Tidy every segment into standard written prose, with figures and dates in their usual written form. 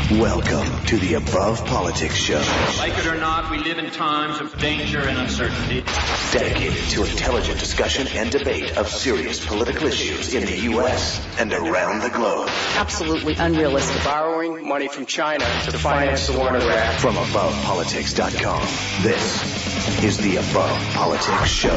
Welcome to the Above Politics Show. Like it or not, we live in times of danger and uncertainty. Dedicated to intelligent discussion and debate of serious political issues in the U.S. and around the globe. Absolutely unrealistic. Borrowing money from China to finance the war in Iraq. From AbovePolitics.com, this is the Above Politics Show.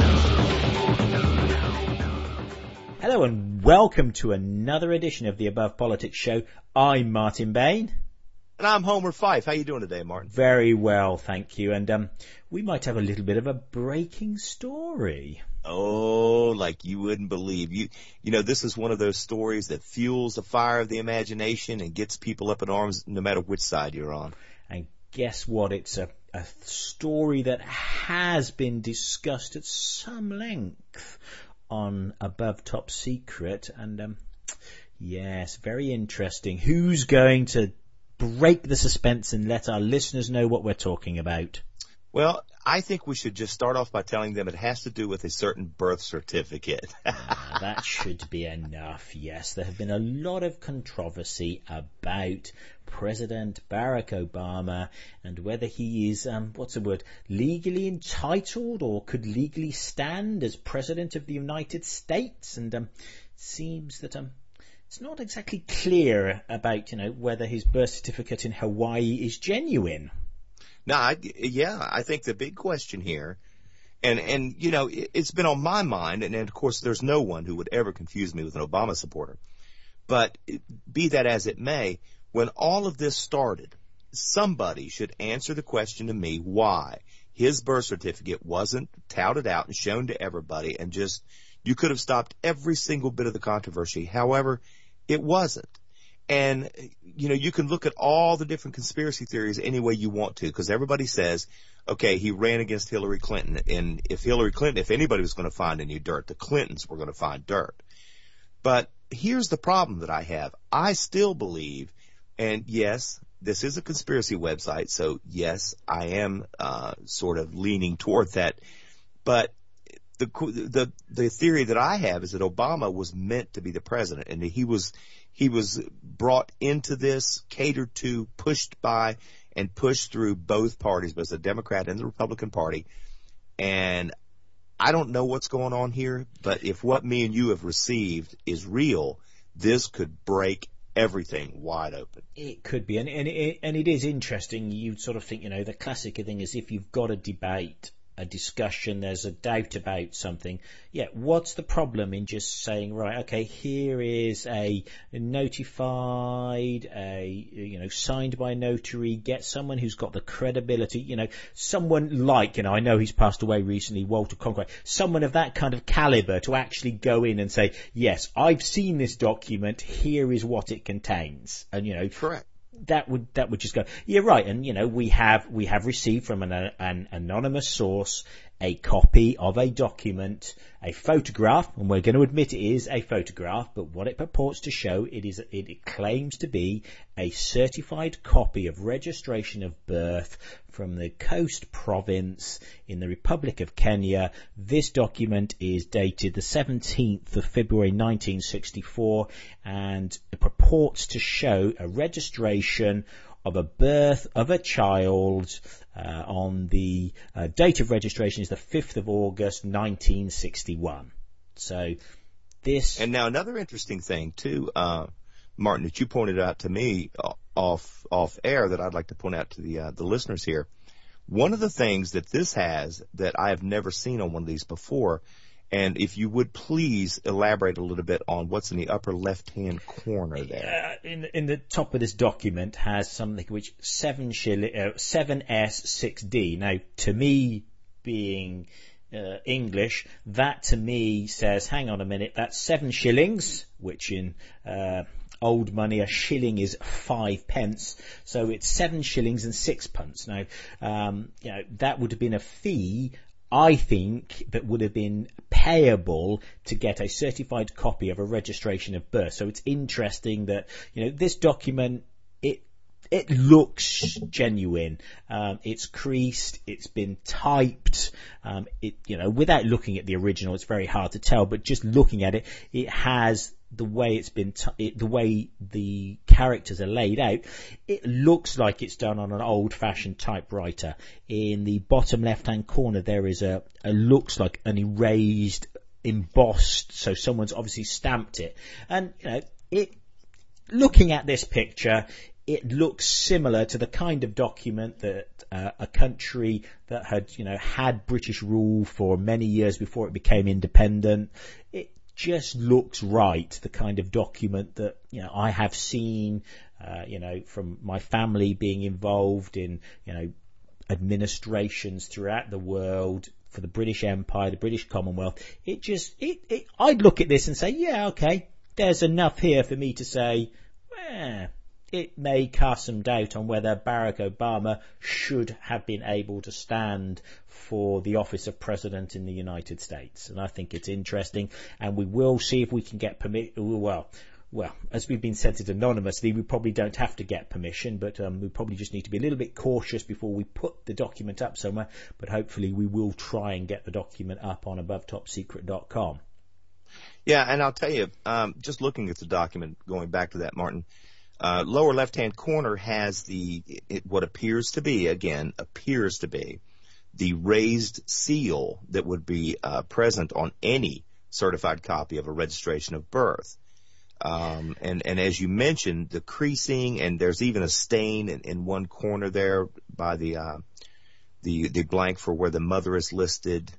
Hello and welcome to another edition of the Above Politics Show. I'm Martin Bain. And I'm Homer Fife. How you doing today, Martin? Very well, thank you. And we might have a little bit of a breaking story. Oh, like you wouldn't believe. You know, this is one of those stories that fuels the fire of the imagination and gets people up in arms no matter which side you're on. And guess what? It's a story that has been discussed at some length on Above Top Secret, and yes, very interesting. Who's going to break the suspense and let our listeners know what we're talking about? Well, I think we should just start off by telling them it has to do with a certain birth certificate. That should be enough, yes. There have been a lot of controversy about President Barack Obama and whether he is, legally entitled or could legally stand as President of the United States. And it seems that it's not exactly clear about, whether his birth certificate in Hawaii is genuine. No, I think the big question here, and it's been on my mind, and of course there's no one who would ever confuse me with an Obama supporter. But be that as it may, when all of this started, somebody should answer the question to me why his birth certificate wasn't touted out and shown to everybody, and just you could have stopped every single bit of the controversy. However, it wasn't. And, you can look at all the different conspiracy theories any way you want to, because everybody says, okay, he ran against Hillary Clinton. And if anybody was going to find any dirt, the Clintons were going to find dirt. But here's the problem that I have. I still believe, and yes, this is a conspiracy website, so yes, I am sort of leaning toward that. But the theory that I have is that Obama was meant to be the president, and that he was brought into this, catered to, pushed by, and pushed through both parties, both the Democrat and the Republican Party. And I don't know what's going on here, but if what me and you have received is real, this could break everything wide open. It could be, and it is interesting. You sort of think, the classic thing is if you've got a debate, a discussion, there's a doubt about something. Yeah, what's the problem in just saying, right, okay, here is a notified, signed by a notary, get someone who's got the credibility, someone like, I know he's passed away recently, Walter Cronkite, someone of that kind of caliber to actually go in and say, yes, I've seen this document, here is what it contains. And, correct. That would just go, yeah, right. And, we have received from an anonymous source a copy of a document, a photograph, and we're going to admit it is a photograph, but what it purports to show, it claims to be a certified copy of registration of birth from the Coast Province in the Republic of Kenya. This document is dated the 17th of February 1964, and it purports to show a registration of a birth of a child on the date of registration is the 5th of August 1961. So this... And now another interesting thing too, Martin, that you pointed out to me off air that I'd like to point out to the listeners here. One of the things that this has that I have never seen on one of these before, and if you would please elaborate a little bit on what's in the upper left-hand corner there. In the top of this document has something which 7S6D. Now, to me, being English, that to me says, hang on a minute, that's 7 shillings, which in old money, a shilling is 5 pence. So it's 7 shillings and 6 pence. Now, that would have been a fee, I think, that would have been payable to get a certified copy of a registration of birth. So it's interesting that, this document, it looks genuine. It's creased. It's been typed. Without looking at the original, it's very hard to tell, but just looking at it, it has the way it's been, the way the characters are laid out, it looks like it's done on an old-fashioned typewriter. In the bottom left-hand corner, there is looks like an erased, embossed, so someone's obviously stamped it. And, looking at this picture, it looks similar to the kind of document that a country that had, had British rule for many years before it became independent. It just looks right, the kind of document that, I have seen, from my family being involved in, administrations throughout the world for the British Empire, the British Commonwealth. I'd look at this and say, yeah, okay, there's enough here for me to say, it may cast some doubt on whether Barack Obama should have been able to stand for the office of president in the United States. And I think it's interesting, and we will see if we can get well, as we've been sent it anonymously, we probably don't have to get permission, but we probably just need to be a little bit cautious before we put the document up somewhere. But hopefully we will try and get the document up on abovetopsecret.com. Yeah, and I'll tell you, just looking at the document, going back to that, Martin, lower left-hand corner has what appears to be the raised seal that would be present on any certified copy of a registration of birth. And as you mentioned, the creasing, and there's even a stain in one corner there by the blank for where the mother is listed.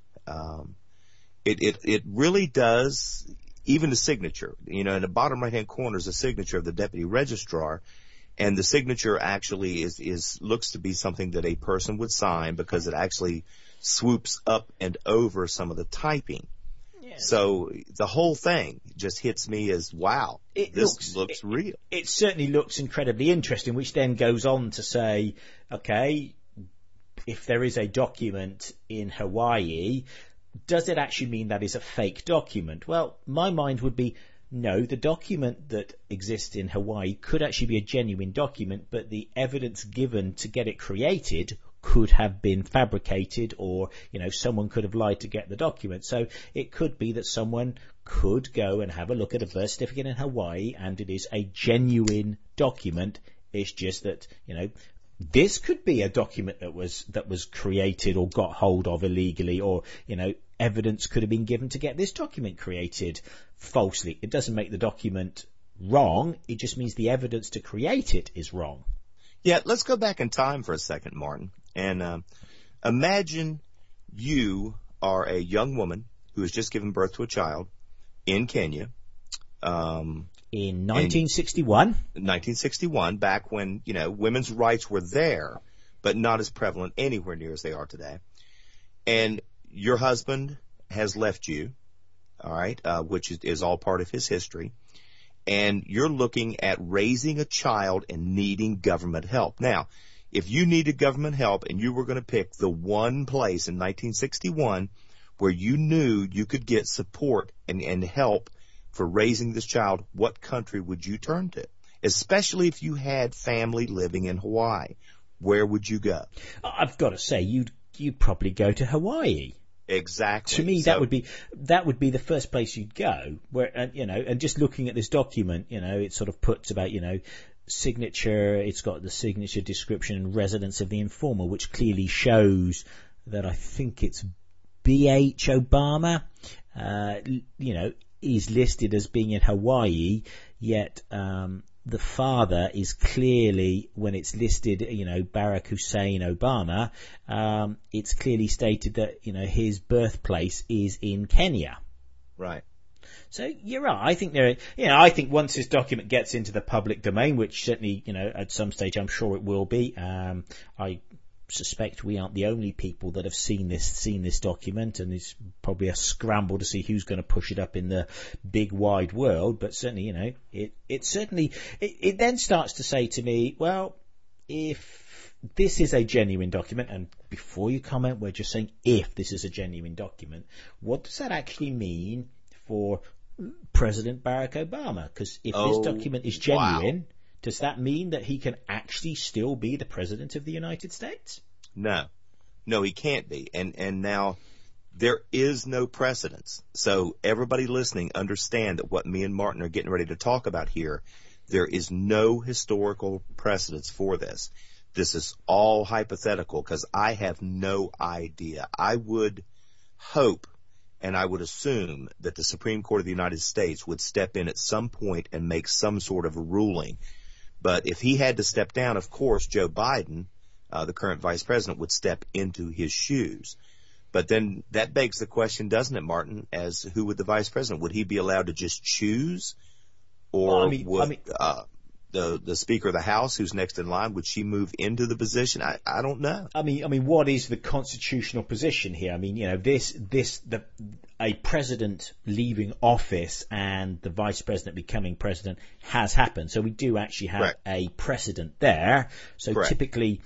It really does. Even the signature, in the bottom right-hand corner is a signature of the deputy registrar, and the signature actually looks to be something that a person would sign because it actually swoops up and over some of the typing. Yes. So the whole thing just hits me as, wow, this looks real. It certainly looks incredibly interesting, which then goes on to say, okay, if there is a document in Hawaii, does it actually mean that is a fake document? Well, my mind would be, no, the document that exists in Hawaii could actually be a genuine document, but the evidence given to get it created could have been fabricated, or, someone could have lied to get the document. So it could be that someone could go and have a look at a birth certificate in Hawaii and it is a genuine document. It's just that, this could be a document that was created or got hold of illegally, or, evidence could have been given to get this document created falsely. It doesn't make the document wrong. It just means the evidence to create it is wrong. Yeah, let's go back in time for a second, Martin. And imagine you are a young woman who has just given birth to a child in Kenya. In 1961. 1961, back when, women's rights were there, but not as prevalent anywhere near as they are today. And your husband has left you, all right, which is all part of his history. And you're looking at raising a child and needing government help. Now, if you needed government help and you were going to pick the one place in 1961 where you knew you could get support and help for raising this child, what country would you turn to? Especially if you had family living in Hawaii. Where would you go? I've got to say, you'd probably go to Hawaii. Exactly. To me, that would be the first place you'd go. Where, and just looking at this document, it sort of puts about, signature. It's got the signature, description, and residence of the informer, which clearly shows that I think it's B.H. Obama. Is listed as being in Hawaii, yet the father is clearly, when it's listed, Barack Hussein Obama, it's clearly stated that, his birthplace is in Kenya. Right. So you're right. I think I think once this document gets into the public domain, which certainly, at some stage I'm sure it will be, I suspect we aren't the only people that have seen this document, and it's probably a scramble to see who's going to push it up in the big wide world. But certainly, it then starts to say to me, well, if this is a genuine document, and before you comment, we're just saying if this is a genuine document, what does that actually mean for President Barack Obama? Because if this document is genuine, wow, does that mean that he can actually still be the president of the United States? No, he can't be. And now There is no precedence. So everybody listening, understand that what me and Martin are getting ready to talk about here, there is no historical precedence for this. This is all hypothetical because I have no idea. I would hope and I would assume that the Supreme Court of the United States would step in at some point and make some sort of a ruling. But if he had to step down, of course, Joe Biden, the current vice president, would step into his shoes. But then that begs the question, doesn't it, Martin, as who would the vice president? Would he be allowed to just choose? Or would the Speaker of the House, who's next in line, would she move into the position? I don't know. I mean, what is the constitutional position here? I mean, you know, a president leaving office and the vice president becoming president has happened. So we do actually have a precedent there. So typically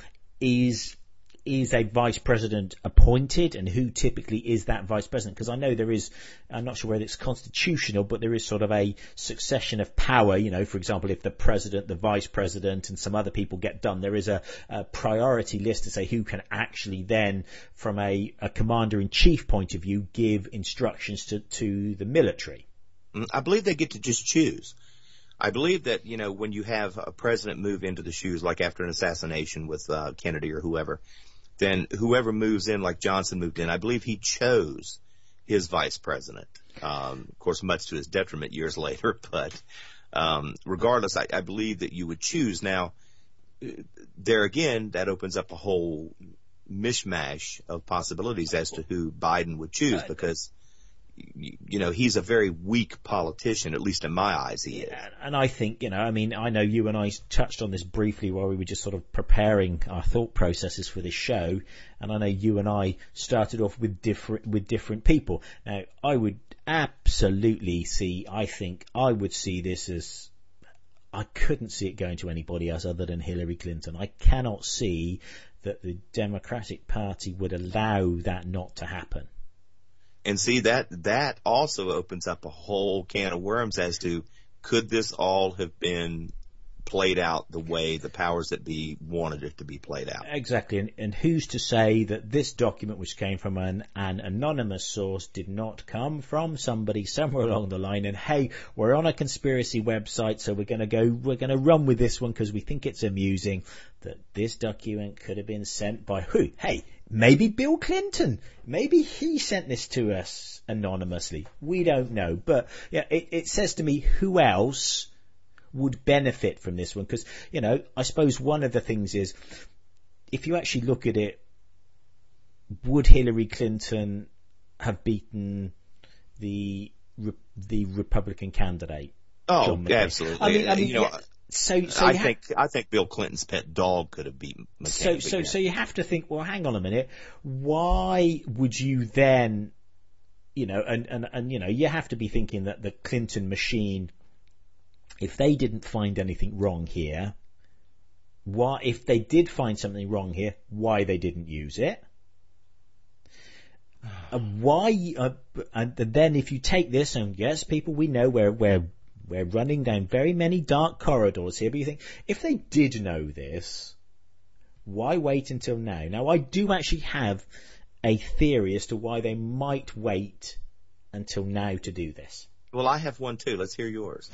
is a vice president appointed, and who typically is that vice president? Because I know there is, I'm not sure whether it's constitutional, but there is sort of a succession of power. You know, for example, if the president, the vice president, and some other people get done, there is a priority list to say who can actually then, from a commander-in-chief point of view, give instructions to the military. I believe they get to just choose. I believe that, you know, when you have a president move into the shoes, like after an assassination with Kennedy or whoever, then whoever moves in, like Johnson moved in, I believe he chose his vice president. Of course, much to his detriment years later, but regardless, I believe that you would choose. Now, there again, that opens up a whole mishmash of possibilities as to who Biden would choose, because you know, he's a very weak politician, at least in my eyes he is. And I think, you know, I mean, I know you and I touched on this briefly while we were just sort of preparing our thought processes for this show, and I know you and I started off with different people. Now, I would absolutely I would see this as, I couldn't see it going to anybody else other than Hillary Clinton. I cannot see that the Democratic Party would allow that not to happen. And see, that also opens up a whole can of worms as to, could this all have been played out the way the powers that be wanted it to be played out? Exactly. And who's to say that this document, which came from an anonymous source, did not come from somebody somewhere along the line, and hey, we're on a conspiracy website, so we're going to run with this one because we think it's amusing, that this document could have been sent by who? Hey, maybe Bill Clinton. Maybe he sent this to us anonymously. We don't know. But yeah, it says to me, who else would benefit from this one? Because, you know, I suppose one of the things is, if you actually look at it, would Hillary Clinton have beaten the Republican candidate? Oh, absolutely. I mean, you know, I think Bill Clinton's pet dog could have beaten McCain. So you have to think, well, hang on a minute. Why would you then, you know, and you know, you have to be thinking that the Clinton machine, if they didn't find anything wrong here, if they did find something wrong here, why they didn't use it? And then if you take this, and yes, people, we know we're running down very many dark corridors here, but you think, if they did know this, why wait until now? Now, I do actually have a theory as to why they might wait until now to do this. Well, I have one too. Let's hear yours.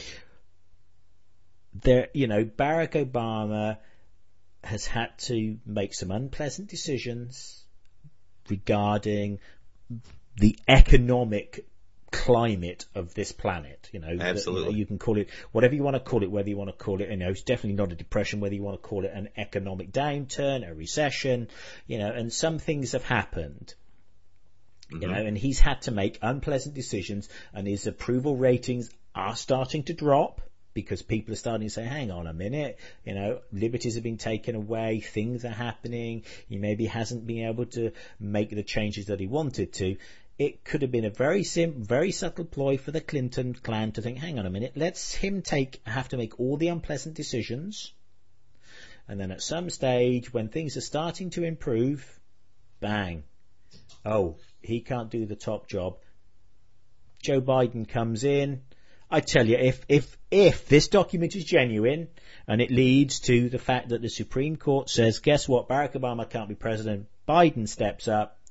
You know, Barack Obama has had to make some unpleasant decisions regarding the economic climate of this planet. You know, absolutely. You can call it whatever you want to call it, whether you want to call it, you know, it's definitely not a depression, whether you want to call it an economic downturn, a recession, you know, and some things have happened. You know, and he's had to make unpleasant decisions, and his approval ratings are starting to drop because people are starting to say, hang on a minute, you know, liberties have been taken away, things are happening, he maybe hasn't been able to make the changes that he wanted to. It could have been a very subtle ploy for the Clinton clan to think, hang on a minute, let's him have to make all the unpleasant decisions, and then at some stage when things are starting to improve, bang, oh, he can't do the top job. Joe Biden comes in. I tell you, if this document is genuine and it leads to the fact that the Supreme Court says, guess what, Barack Obama can't be president, Biden steps up,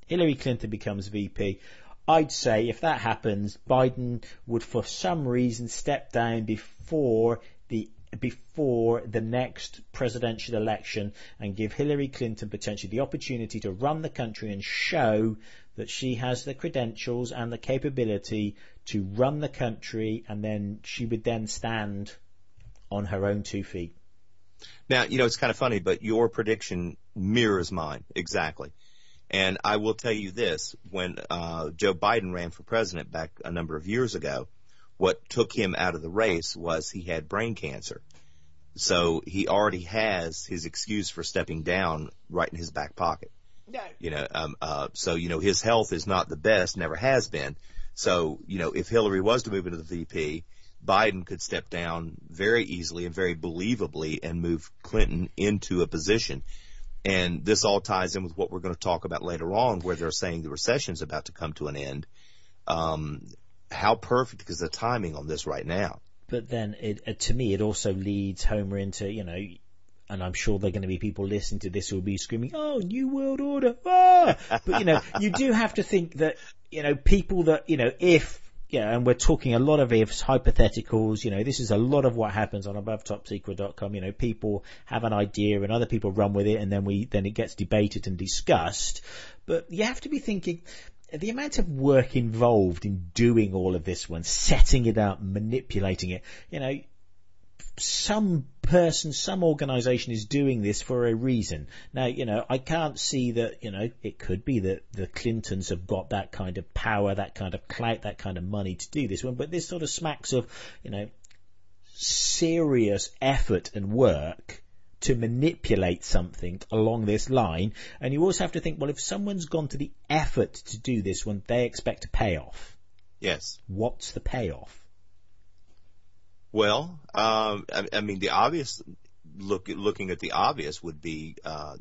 Hillary Clinton becomes VP. I'd say if that happens, Biden would for some reason step down before the next presidential election and give Hillary Clinton potentially the opportunity to run the country and show that she has the credentials and the capability to run the country, and then she would then stand on her own 2 feet. Now, it's kind of funny, but your prediction mirrors mine exactly. And I will tell you this, when Joe Biden ran for president back a number of years ago, what took him out of the race was he had brain cancer. So he already has his excuse for stepping down right in his back pocket. So his health is not the best, never has been. So, if Hillary was to move into the VP, Biden could step down very easily and very believably and move Clinton into a position. And this all ties in with what we're going to talk about later on, where they're saying the recession's about to come to an end. How perfect is the timing on this right now? But then, to me, it also leads Homer into, and I'm sure there are going to be people listening to this who will be screaming, "Oh, New World Order!" Ah! But, you do have to think that, people that, if, and we're talking a lot of ifs, hypotheticals, this is a lot of what happens on AboveTopSecret.com. People have an idea and other people run with it, and then it gets debated and discussed. But you have to be thinking, the amount of work involved in doing all of this one, setting it up, manipulating it, some person, some organization is doing this for a reason. Now, I can't see that, it could be that the Clintons have got that kind of power, that kind of clout, that kind of money to do this one, but this sort of smacks of, serious effort and work to manipulate something along this line. And you also have to think, well, if someone's gone to the effort to do this one, they expect a payoff. Yes. What's the payoff? Well, the obvious, looking at the obvious would be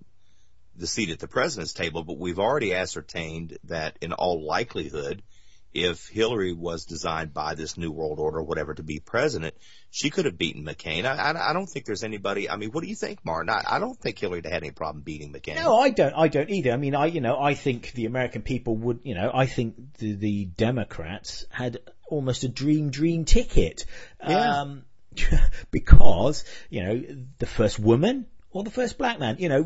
the seat at the president's table, but we've already ascertained that in all likelihood, if Hillary was designed by this New World Order or whatever to be president, she could have beaten McCain. I don't think there's anybody. What do you think, Martin? I don't think Hillary had any problem beating McCain. No, I don't either. I think the American people would, I think the Democrats had almost a dream ticket. Yeah. Because, the first woman or the first black man, you're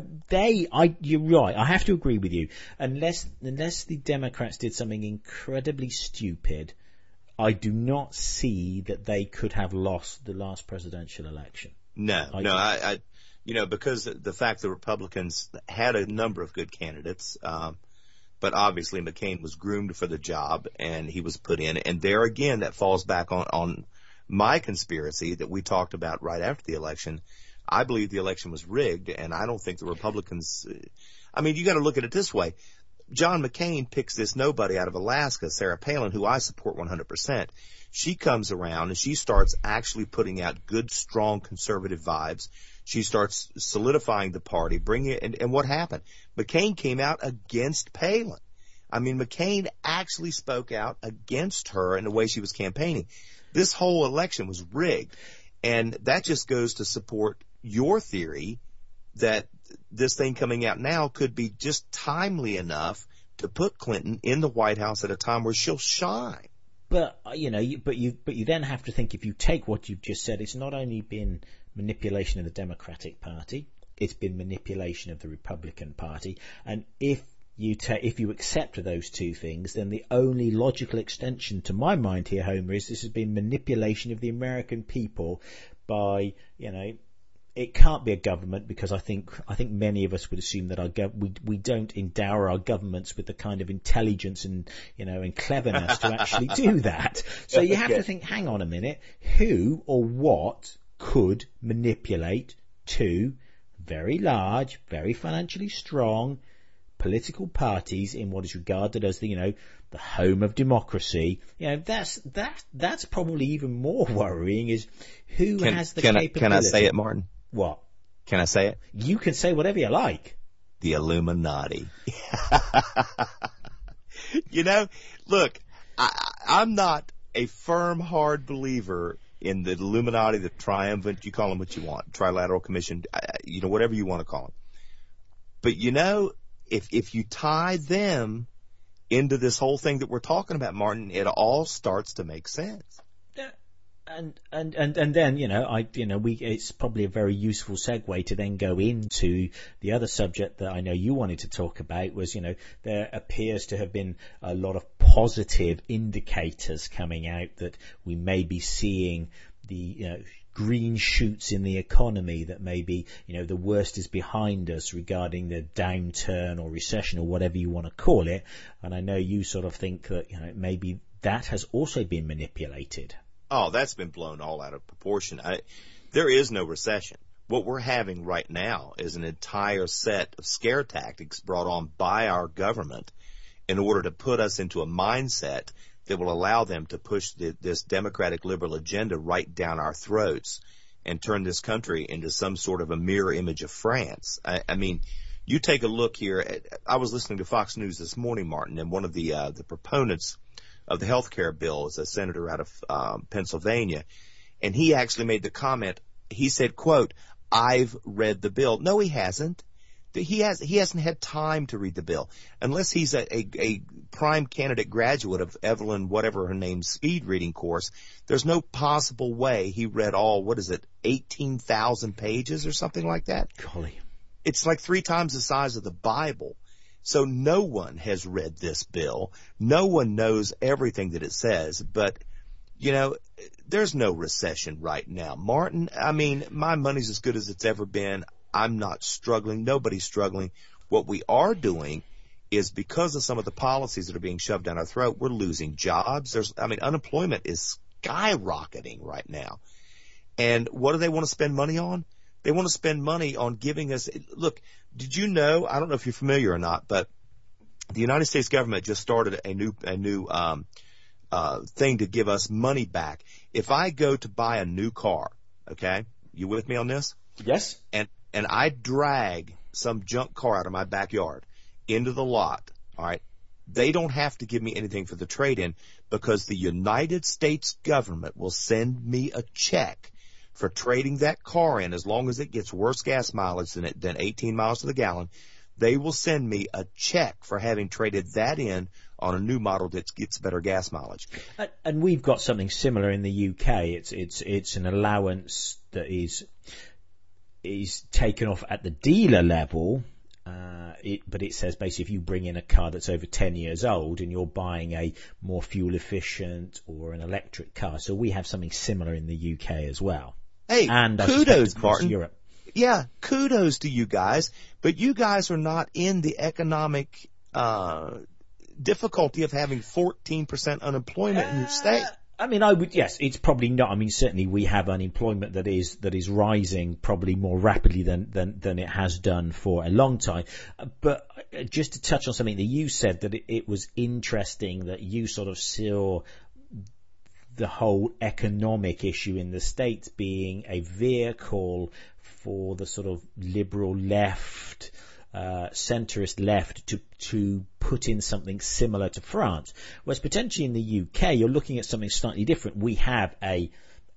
right. I have to agree with you. Unless the Democrats did something incredibly stupid, I do not see that they could have lost the last presidential election. No, because the fact the Republicans had a number of good candidates, but obviously McCain was groomed for the job and he was put in. And there again, that falls back on my conspiracy that we talked about right after the election. I believe the election was rigged, and I don't think the Republicans, you got to look at it this way. John McCain picks this nobody out of Alaska, Sarah Palin, who I support 100%. She comes around and she starts actually putting out good, strong conservative vibes. She starts solidifying the party, bringing it, and what happened? McCain came out against Palin. McCain actually spoke out against her in the way she was campaigning. This whole election was rigged, and that just goes to support your theory that this thing coming out now could be just timely enough to put Clinton in the White House at a time where she'll shine. But you then have to think, if you take what you've just said, it's not only been manipulation of the Democratic Party, it's been manipulation of the Republican Party, and if you accept those two things, then the only logical extension to my mind here, Homer, is this has been manipulation of the American people by, it can't be a government, because I think many of us would assume that we don't endow our governments with the kind of intelligence and cleverness to actually do that. So you have to think, hang on a minute, who or what could manipulate two very large, very financially strong political parties in what is regarded as the home of democracy? That's probably even more worrying, is who has the capability. Can I say it, Martin? What? Can I say it? You can say whatever you like. The Illuminati. Look, I'm not a firm, hard believer in the Illuminati, the triumvirate, you call them what you want, Trilateral Commission, whatever you want to call them. But if you tie them into this whole thing that we're talking about, Martin, it all starts to make sense. And then, it's probably a very useful segue to then go into the other subject that I know you wanted to talk about was, there appears to have been a lot of positive indicators coming out that we may be seeing the, green shoots in the economy, that maybe, the worst is behind us regarding the downturn or recession or whatever you want to call it. And I know you sort of think that, maybe that has also been manipulated. Oh, that's been blown all out of proportion. There is no recession. What we're having right now is an entire set of scare tactics brought on by our government in order to put us into a mindset that will allow them to push this democratic liberal agenda right down our throats and turn this country into some sort of a mirror image of France. I mean, you take a look here. I was listening to Fox News this morning, Martin, and one of the proponents of the health care bill is a senator out of Pennsylvania, and he actually made the comment. He said, quote, "I've read the bill." No, he hasn't. He hasn't had time to read the bill. Unless he's a prime candidate graduate of Evelyn, whatever her name's speed reading course, there's no possible way he read all, 18,000 pages or something like that? Golly. It's like 3 times the size of the Bible. So no one has read this bill. No one knows everything that it says. But, there's no recession right now. Martin, I mean, my money's as good as it's ever been. I'm not struggling. Nobody's struggling. What we are doing is, because of some of the policies that are being shoved down our throat, we're losing jobs. Unemployment is skyrocketing right now. And what do they want to spend money on? They want to spend money on giving us – look, did you know – I don't know if you're familiar or not, but the United States government just started a new thing to give us money back. If I go to buy a new car, okay, you with me on this? Yes. And I drag some junk car out of my backyard into the lot, all right, they don't have to give me anything for the trade-in, because the United States government will send me a check for trading that car in. As long as it gets worse gas mileage than 18 miles to the gallon, they will send me a check for having traded that in on a new model that gets better gas mileage. And we've got something similar in the UK. It's an allowance that is taken off at the dealer level, but it says basically if you bring in a car that's over 10 years old and you're buying a more fuel efficient or an electric car. So we have something similar in the UK as well. Hey, and kudos, Martin. Europe. Yeah, kudos to you guys, but you guys are not in the economic difficulty of having 14% unemployment in your state. Yes, it's probably not. Certainly we have unemployment that is rising probably more rapidly than it has done for a long time. But just to touch on something that you said, that it was interesting that you sort of saw the whole economic issue in the States being a vehicle for the sort of liberal left, centrist left to put in something similar to France. Whereas potentially in the UK, you're looking at something slightly different. We have a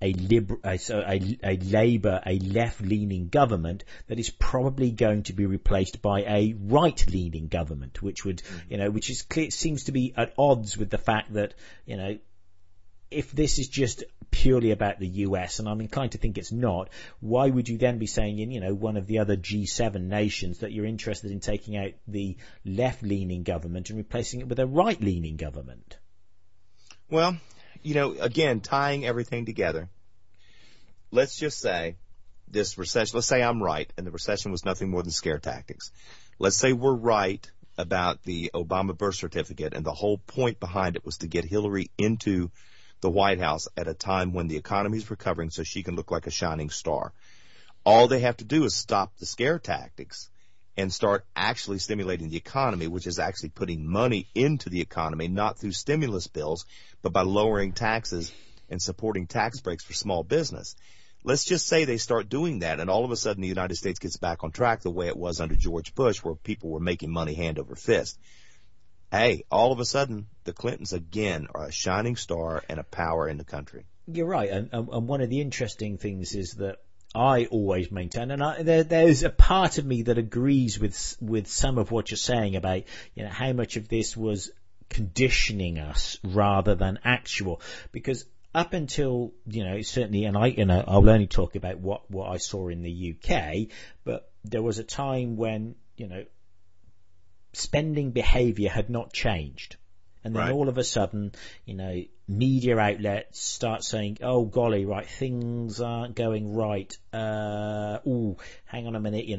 left-leaning government that is probably going to be replaced by a right-leaning government, which would, which is clear, seems to be at odds with the fact that, if this is just purely about the US, and I'm inclined to think it's not, why would you then be saying in, one of the other G7 nations that you're interested in taking out the left-leaning government and replacing it with a right-leaning government? Well, again, tying everything together, let's just say this recession, let's say I'm right, and the recession was nothing more than scare tactics. Let's say we're right about the Obama birth certificate, and the whole point behind it was to get Hillary into the White House at a time when the economy is recovering so she can look like a shining star. All they have to do is stop the scare tactics and start actually stimulating the economy, which is actually putting money into the economy, not through stimulus bills, but by lowering taxes and supporting tax breaks for small business. Let's just say they start doing that, and all of a sudden the United States gets back on track the way it was under George Bush, where people were making money hand over fist. Hey, all of a sudden, the Clintons again are a shining star and a power in the country. You're right, and one of the interesting things is that I always maintain, and there's a part of me that agrees with some of what you're saying about how much of this was conditioning us rather than actual. Because up until, certainly, and I'll only talk about what I saw in the UK, but there was a time when, spending behaviour had not changed. And then all of a sudden, media outlets start saying, oh, golly, right, things aren't going right. Hang on a minute,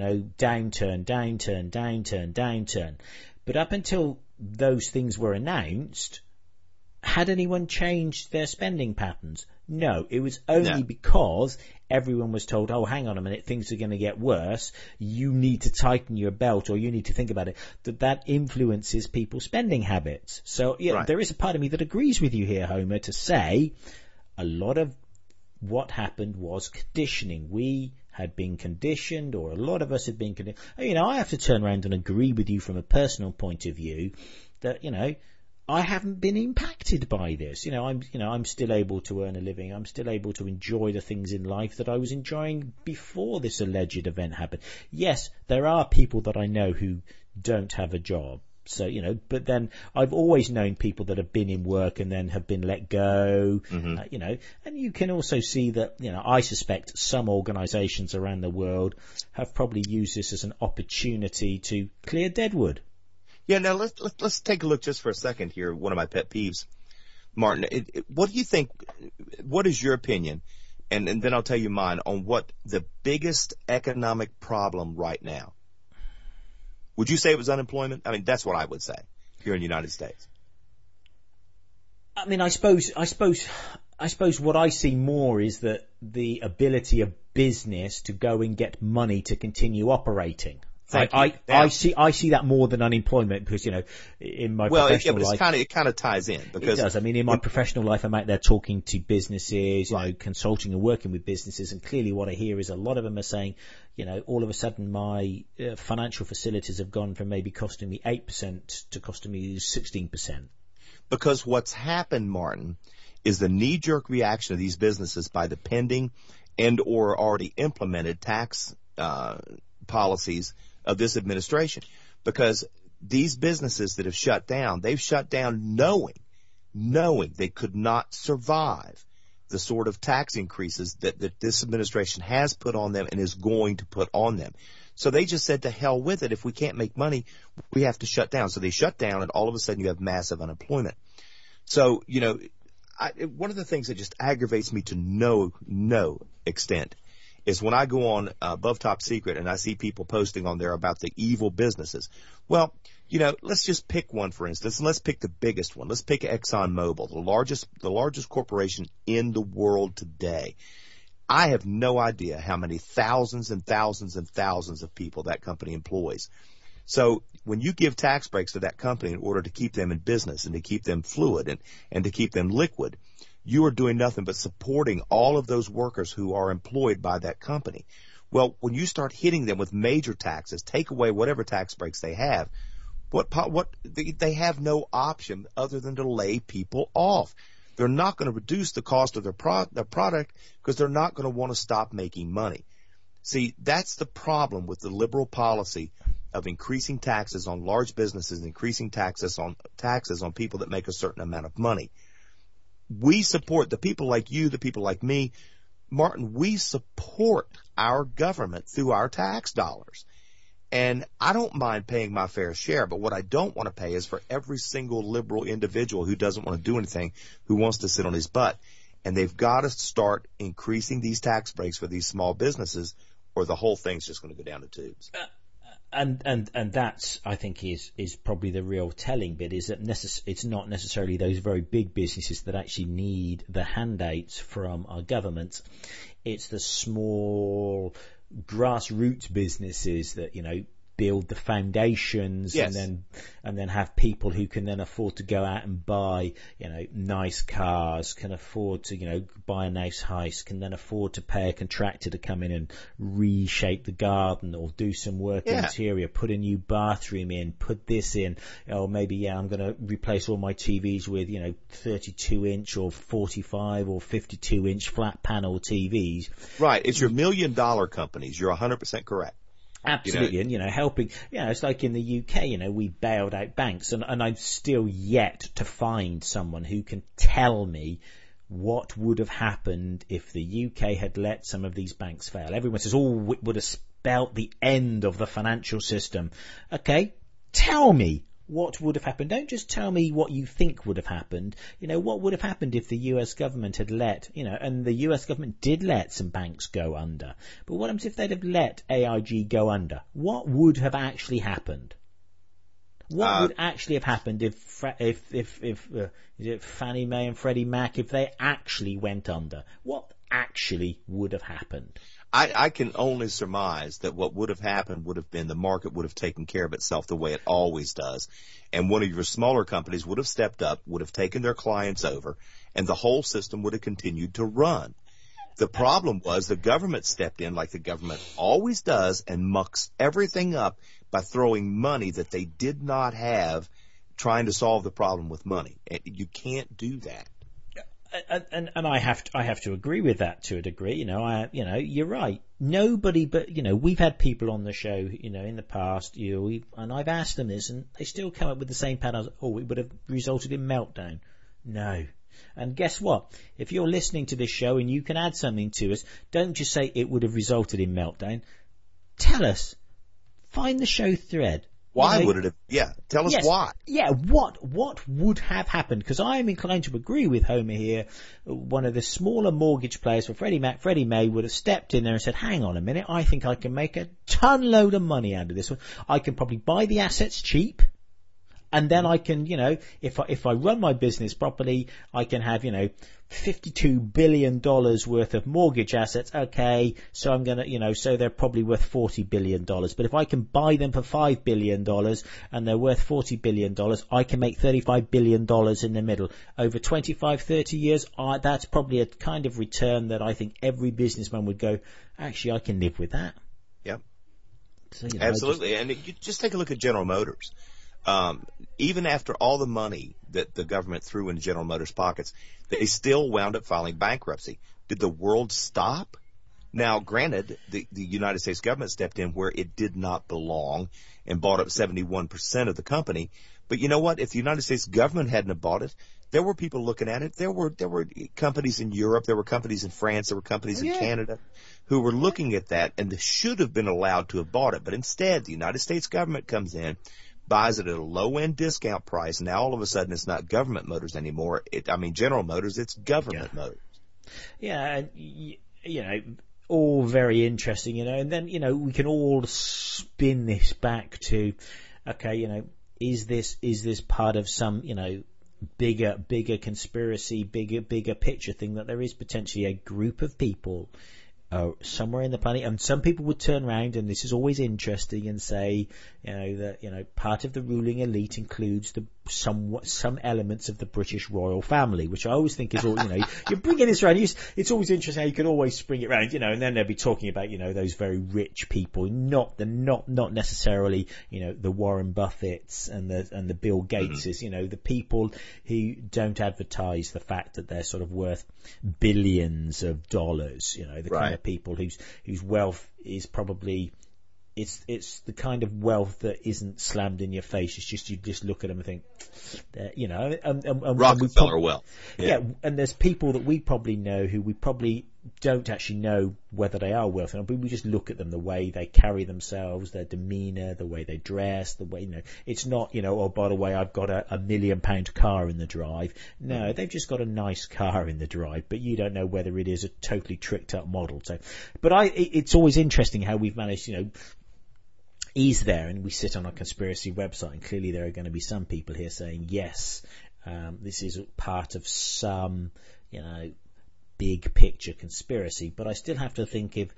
downturn. But up until those things were announced, had anyone changed their spending patterns? No, it was only because everyone was told, oh, hang on a minute, things are going to get worse. You need to tighten your belt, or you need to think about it. That influences people's spending habits. So, there is a part of me that agrees with you here, Homer, to say a lot of what happened was conditioning. We had been conditioned, or a lot of us had been conditioned. I have to turn around and agree with you from a personal point of view that, I haven't been impacted by this. I'm still able to earn a living. I'm still able to enjoy the things in life that I was enjoying before this alleged event happened. Yes, there are people that I know who don't have a job. So, but then I've always known people that have been in work and then have been let go, and you can also see that, I suspect some organisations around the world have probably used this as an opportunity to clear deadwood. Yeah, now let's take a look just for a second here. One of my pet peeves, Martin. What do you think? What is your opinion? And then I'll tell you mine on what the biggest economic problem right now. Would you say it was unemployment? I mean, that's what I would say here in the United States. I mean, I suppose what I see more is that the ability of business to go and get money to continue operating. I see that more than unemployment because, in my professional life. It kind of ties in because. It does. I mean, in my professional life, I'm out there talking to businesses, consulting and working with businesses. And clearly what I hear is a lot of them are saying, all of a sudden my financial facilities have gone from maybe costing me 8% to costing me 16%. Because what's happened, Martin, is the knee-jerk reaction of these businesses by the pending and or already implemented tax policies of this administration, because these businesses that have shut down, they've shut down knowing they could not survive the sort of tax increases that this administration has put on them and is going to put on them. So they just said, to hell with it. If we can't make money, we have to shut down. So they shut down, and all of a sudden you have massive unemployment. So, one of the things that just aggravates me to no extent is when I go on Above Top Secret and I see people posting on there about the evil businesses. Well, let's just pick one, for instance, and let's pick the biggest one. Let's pick ExxonMobil, the largest corporation in the world today. I have no idea how many thousands and thousands and thousands of people that company employs. So when you give tax breaks to that company in order to keep them in business and to keep them fluid and to keep them liquid, you are doing nothing but supporting all of those workers who are employed by that company. Well, when you start hitting them with major taxes, take away whatever tax breaks they have, they have no option other than to lay people off. They're not going to reduce the cost of their product because they're not going to want to stop making money. See, that's the problem with the liberal policy of increasing taxes on large businesses, increasing taxes on people that make a certain amount of money. We support the people like you, the people like me. Martin, we support our government through our tax dollars. And I don't mind paying my fair share, but what I don't want to pay is for every single liberal individual who doesn't want to do anything, who wants to sit on his butt. And they've got to start increasing these tax breaks for these small businesses, or the whole thing's just going to go down the tubes. And that's, I think, is probably the real telling bit, is that it's not necessarily those very big businesses that actually need the handouts from our government. It's the small grassroots businesses that, build the foundations, yes, and then have people who can then afford to go out and buy, nice cars, can afford to, buy a nice house, can then afford to pay a contractor to come in and reshape the garden or do some work interior, put a new bathroom in, put this in, or maybe, I'm going to replace all my TVs with, 32-inch or 45 or 52-inch flat panel TVs. Right. It's your $1 million companies. You're 100% correct. Absolutely, and helping. It's like in the UK. We bailed out banks, and I'm still yet to find someone who can tell me what would have happened if the UK had let some of these banks fail. Everyone says, "Oh, it would have spelt the end of the financial system." Okay, tell me what would have happened. Don't just tell me what you think would have happened. What would have happened if the US government had let, and the US government did let some banks go under. But what happens if they'd have let AIG go under? What would have actually happened? What would actually have happened if is it Fannie Mae and Freddie Mac, if they actually went under? What actually would have happened? I can only surmise that what would have happened would have been the market would have taken care of itself the way it always does. And one of your smaller companies would have stepped up, would have taken their clients over, and the whole system would have continued to run. The problem was the government stepped in like the government always does and mucks everything up by throwing money that they did not have, trying to solve the problem with money. You can't do that. And I have to agree with that to a degree. You're right. Nobody, but we've had people on the show, in the past, and I've asked them this, and they still come up with the same pattern. Oh, it would have resulted in meltdown. No. And guess what? If you're listening to this show and you can add something to us, don't just say it would have resulted in meltdown. Tell us. Find the show thread. Why would it have? Yeah, tell us why. Yeah, what would have happened? Because I am inclined to agree with Homer here. One of the smaller mortgage players for Freddie Mac, Freddie Mae, would have stepped in there and said, hang on a minute, I think I can make a ton load of money out of this one. I can probably buy the assets cheap. And then I can, if I run my business properly, I can have, $52 billion worth of mortgage assets. Okay, so I'm going to, so they're probably worth $40 billion. But if I can buy them for $5 billion and they're worth $40 billion, I can make $35 billion in the middle. Over 25, 30 years, that's probably a kind of return that I think every businessman would go, actually, I can live with that. Yep. So, absolutely. And you just take a look at General Motors. Even after all the money that the government threw into General Motors' pockets, they still wound up filing bankruptcy. Did the world stop? Now, granted, the United States government stepped in where it did not belong and bought up 71% of the company. But you know what? If the United States government hadn't have bought it, there were people looking at it. There were companies in Europe, there were companies in France, there were companies in Canada who were looking at that, and they should have been allowed to have bought it. But instead, the United States government comes in, buys it at a low-end discount price. Now all of a sudden it's not government motors anymore. General Motors, it's government motors. Yeah, and all very interesting, and then, we can all spin this back to, okay, is this part of some, bigger conspiracy, bigger picture thing, that there is potentially a group of people somewhere in the planet, and some people would turn around, and this is always interesting, and say, that part of the ruling elite includes some elements of the British royal family, which I always think is all, you're bringing this around. It's always interesting how you can always spring it around, and then they'll be talking about, those very rich people, not necessarily, the Warren Buffetts and the Bill Gateses, the people who don't advertise the fact that they're sort of worth billions of dollars, the kind of people whose wealth is probably, it's the kind of wealth that isn't slammed in your face. It's just, you just look at them and think, and Rockefeller wealth. Yeah, and there's people that we probably know who we probably don't actually know whether they are wealthy, but we just look at them, the way they carry themselves, their demeanour, the way they dress, the way, it's not, oh, by the way, I've got a £1 million car in the drive. No, they've just got a nice car in the drive, but you don't know whether it is a totally tricked up model. So, but it's always interesting how we've managed, is there, and we sit on a conspiracy website, and clearly there are going to be some people here saying, yes, this is part of some, big picture conspiracy, but I still have to think of,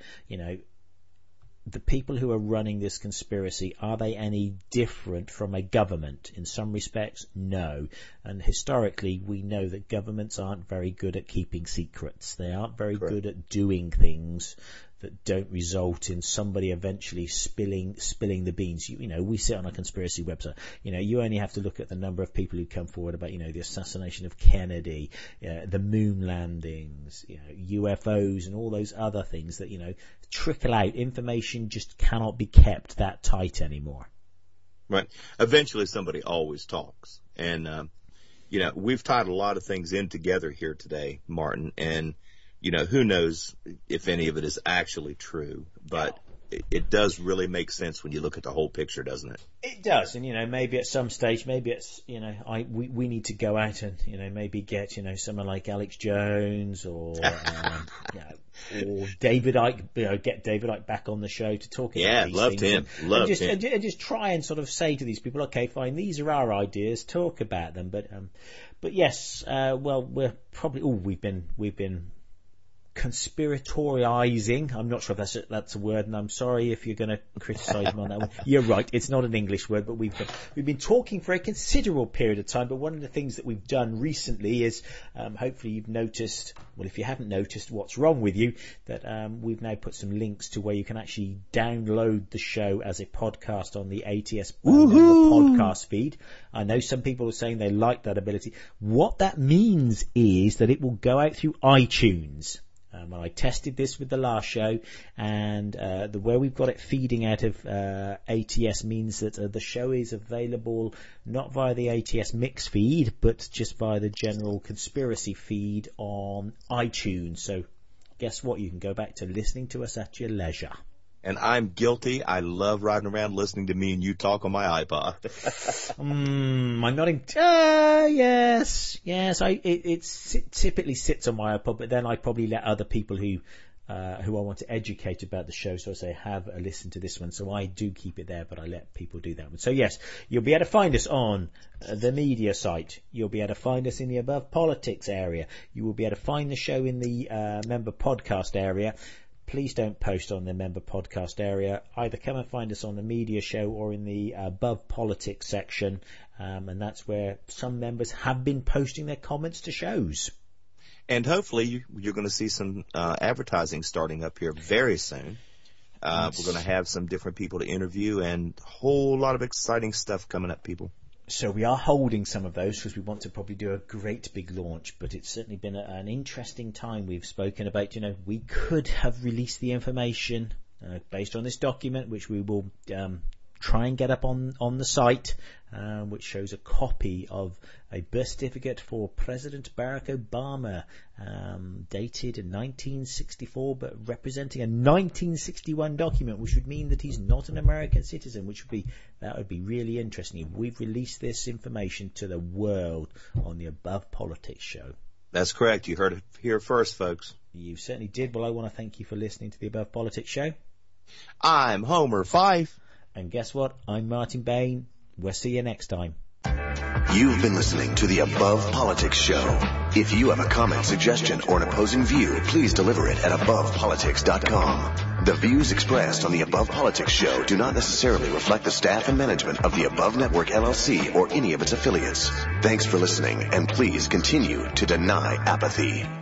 the people who are running this conspiracy, are they any different from a government? In some respects, no. And historically, we know that governments aren't very good at keeping secrets. They aren't very good at doing things that don't result in somebody eventually spilling the beans. You know, we sit on a conspiracy website. You know, you only have to look at the number of people who come forward about, you know, the assassination of Kennedy, the moon landings, you know, UFOs and all those other things that, you know, trickle out. Information just cannot be kept that tight anymore. Right. Eventually somebody always talks. And, you know, we've tied a lot of things in together here today, Martin, and, you know, who knows if any of it is actually true, but it does really make sense when you look at the whole picture, doesn't it? It does. And, you know, maybe at some stage, maybe it's, you know, we need to go out and, you know, maybe get, you know, someone like Alex Jones or, or David Icke, you know, get David Icke back on the show to talk about these things. Loved him. And just try and sort of say to these people, okay, fine, these are our ideas, talk about them. But yes, well, we're probably, we've been conspiratorializing. I'm not sure if that's a word, and I'm sorry if you're going to criticize me on that one. You're right, it's not an English word, but we've been talking for a considerable period of time. But one of the things that we've done recently is, hopefully you've noticed, well, if you haven't noticed, what's wrong with you, that we've now put some links to where you can actually download the show as a podcast on the ATS podcast feed. I know some people are saying they like that ability. What that means is that it will go out through iTunes. I tested this with the last show, and the way we've got it feeding out of ATS means that the show is available not via the ATS mix feed, but just via the general conspiracy feed on iTunes. So guess what? You can go back to listening to us at your leisure. And I'm guilty. I love riding around listening to me and you talk on my iPod. I'm nodding. Yes. It typically sits on my iPod, but then I probably let other people who I want to educate about the show, so I say, have a listen to this one. So I do keep it there, but I let people do that one. So yes, you'll be able to find us on the media site. You'll be able to find us in the Above Politics area. You will be able to find the show in the member podcast area. Please don't post on the member podcast area. Either come and find us on the media show or in the Above Politics section. And that's where some members have been posting their comments to shows. And hopefully you're going to see some advertising starting up here very soon. We're going to have some different people to interview and a whole lot of exciting stuff coming up, people. So we are holding some of those because we want to probably do a great big launch, but it's certainly been an interesting time. We've spoken about, you know, we could have released the information based on this document, which we will try and get up on the site, which shows a copy of a birth certificate for President Barack Obama, dated in 1964, but representing a 1961 document, which would mean that he's not an American citizen, that would be really interesting if we've released this information to the world on the Above Politics show. That's correct. You heard it here first, folks. You certainly did. Well, I want to thank you for listening to the Above Politics show. I'm Homer Fife. And guess what? I'm Martin Bain. We'll see you next time. You've been listening to the Above Politics show. If you have a comment, suggestion, or an opposing view, please deliver it at AbovePolitics.com. The views expressed on the Above Politics show do not necessarily reflect the staff and management of the Above Network LLC or any of its affiliates. Thanks for listening, and please continue to deny apathy.